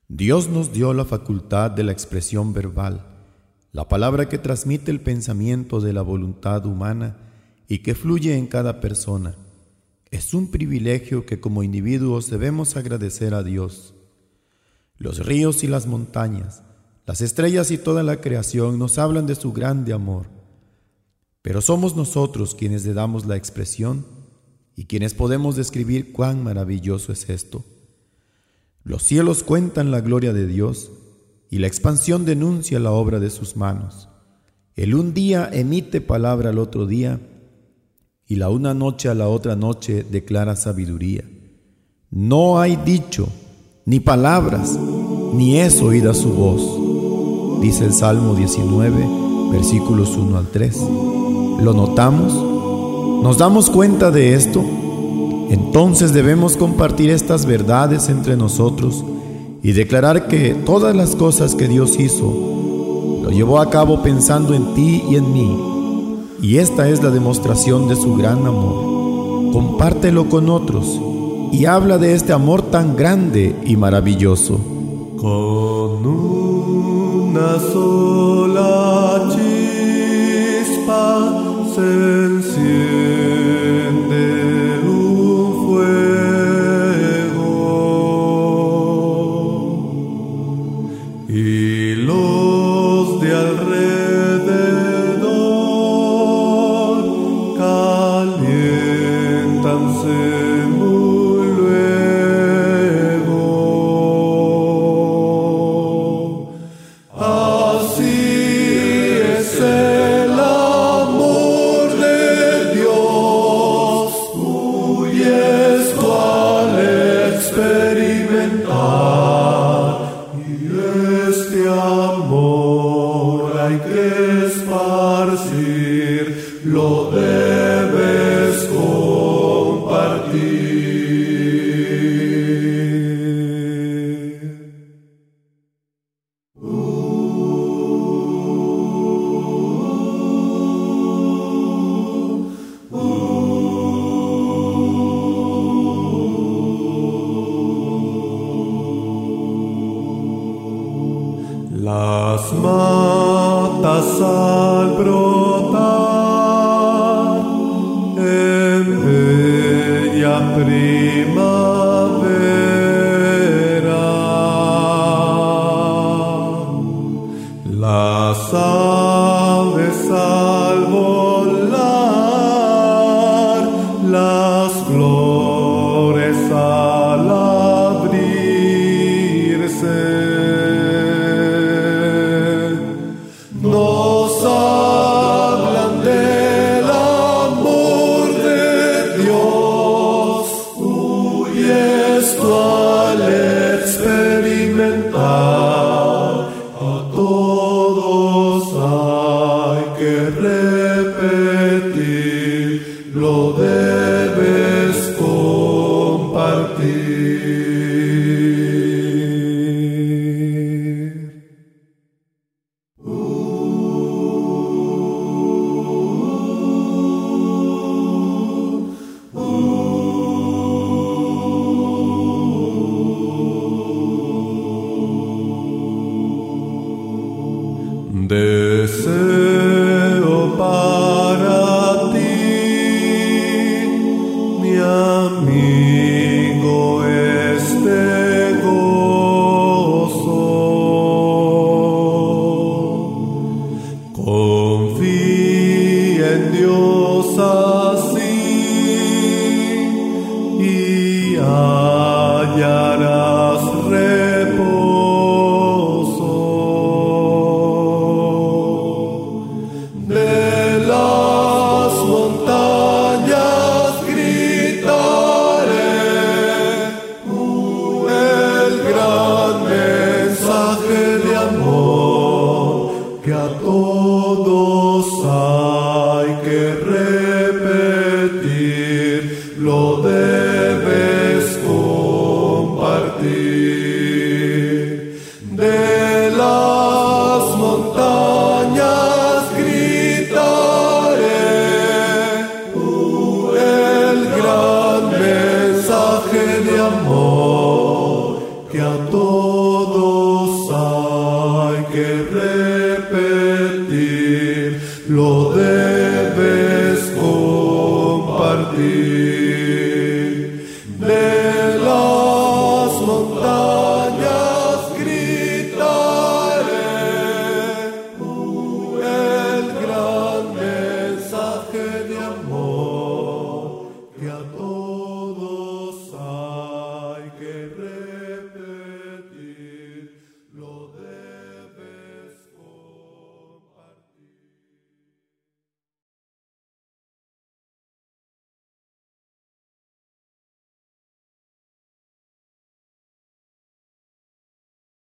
Dios nos dio la facultad de la expresión verbal, la palabra que transmite el pensamiento de la voluntad humana y que fluye en cada persona. Es un privilegio que como individuos debemos agradecer a Dios. Los ríos y las montañas, las estrellas y toda la creación nos hablan de su grande amor. Pero somos nosotros quienes le damos la expresión y quienes podemos describir cuán maravilloso es esto. Los cielos cuentan la gloria de Dios y la expansión denuncia la obra de sus manos. El un día emite palabra al otro día y la una noche a la otra noche declara sabiduría. No hay dicho, ni palabras, ni es oída su voz, dice el Salmo 19, versículos 1 al 3. ¿Lo notamos? ¿Nos damos cuenta de esto? Entonces debemos compartir estas verdades entre nosotros y declarar que todas las cosas que Dios hizo, lo llevó a cabo pensando en ti y en mí. Y esta es la demostración de su gran amor. Compártelo con otros y habla de este amor tan grande y maravilloso. Con una sola chispa se enciende un fuego y los de alrededor caliéntanse muy luego. Así es el amor de Dios, muy esto al experimentar, y este amor hay que esparcir, lo debes compartir. Las matas al brotar en bella primavera, las aves al volar, las flores al abrirse, nos hablan del amor de Dios, y esto al experimentar, a todos hay que repetir, lo debes compartir. Deseo para ti, mi amigo, este gozo. Confía en Dios así y hallarás reposo. De las montañas gritaré el gran mensaje de amor que a todos hay que repetir, lo debes compartir. De las montañas gritaré el gran mensaje de amor que a todos